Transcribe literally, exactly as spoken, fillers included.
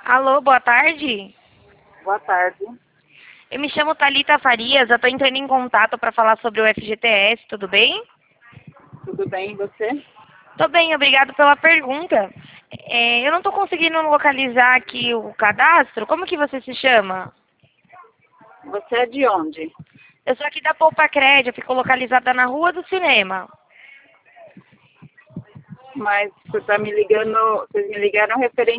Alô, boa tarde. Boa tarde. Eu me chamo Thalita Farias, eu estou entrando em contato para falar sobre o F G T S, tudo bem? Tudo bem, e você? Tô bem, obrigado pela pergunta. É, eu não estou conseguindo localizar aqui o cadastro, como que você se chama? Você é de onde? Eu sou aqui da Poupa Crédito, eu fico localizada na Rua do Cinema. Mas você tá me ligando, vocês me ligaram referente